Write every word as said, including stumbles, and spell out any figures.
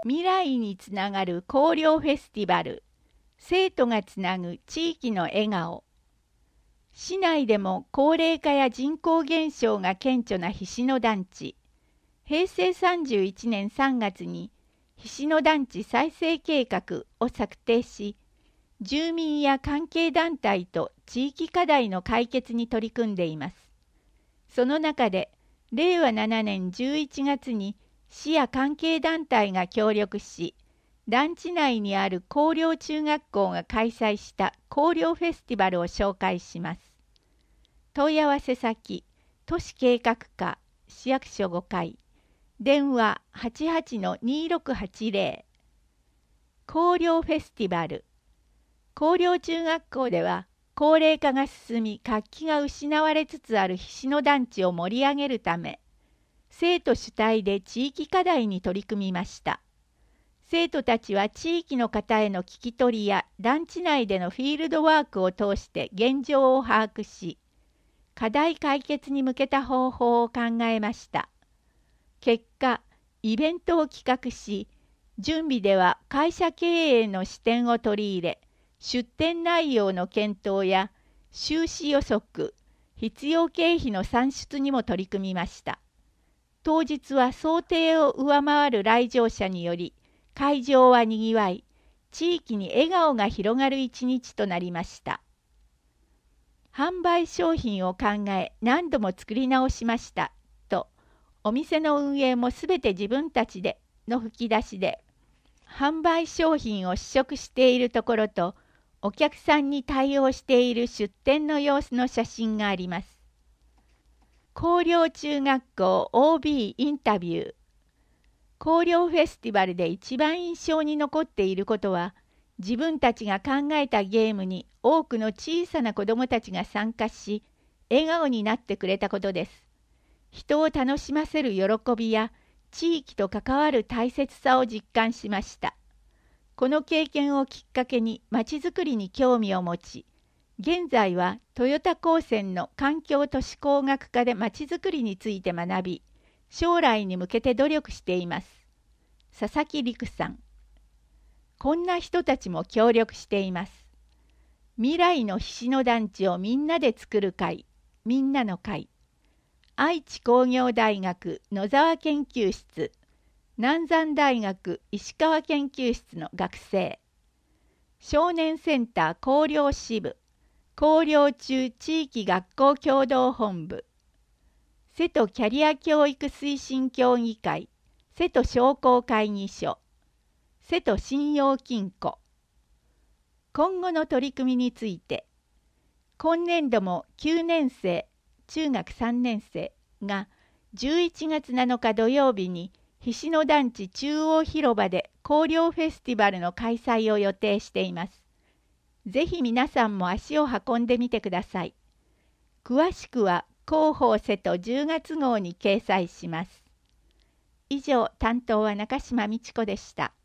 未来につながる光陵フェスティバル、生徒がつなぐ地域の笑顔。市内でも高齢化や人口減少が顕著な菱野団地。へいせいさんじゅういちねんさんがつに菱野団地再生計画を策定し、住民や関係団体と地域課題の解決に取り組んでいます。その中で、れいわななねんじゅういちがつに市や関係団体が協力し、団地内にある光陵中学校が開催した光陵フェスティバルを紹介します。問い合わせ先、都市計画課、市役所ごかい、電話 はちはちのにろくはちぜろ。光陵フェスティバル。光陵中学校では、高齢化が進み活気が失われつつある菱野団地を盛り上げるため、生徒主体で地域課題に取り組みました。生徒たちは地域の方への聞き取りや団地内でのフィールドワークを通して現状を把握し、課題解決に向けた方法を考えました。結果、イベントを企画し、準備では会社経営の視点を取り入れ、出展内容の検討や収支予測、必要経費の算出にも取り組みました。当日は想定を上回る来場者により、会場はにぎわい、地域に笑顔が広がる一日となりました。販売商品を考え何度も作り直しましたと、お店の運営もすべて自分たちでの吹き出しで、販売商品を試食しているところと、お客さんに対応している出店の様子の写真があります。光陵中学校 オービー インタビュー。光陵フェスティバルで一番印象に残っていることは、自分たちが考えたゲームに多くの小さな子どもたちが参加し、笑顔になってくれたことです。人を楽しませる喜びや、地域と関わる大切さを実感しました。この経験をきっかけにまちづくりに興味を持ち、現在はトヨタ高専の環境都市工学科でまちづくりについて学び、将来に向けて努力しています。佐々木陸さん。こんな人たちも協力しています。未来の菱野団地をみんなで作る会、みんなの会。愛知工業大学野沢研究室、南山大学石川研究室の学生。少年センター光陵支部、光陵中地域学校協同本部。瀬戸キャリア教育推進協議会、瀬戸商工会議所。瀬戸信用金庫。今後の取り組みについて、今年度もきゅうねんせい、中学さんねんせいがじゅういちがつなのか土曜日に菱野団地中央広場で光陵フェスティバルの開催を予定しています。ぜひ皆さんも足を運んでみてください。詳しくは広報瀬戸じゅうがつごうに掲載します。以上、担当は中島美智子でした。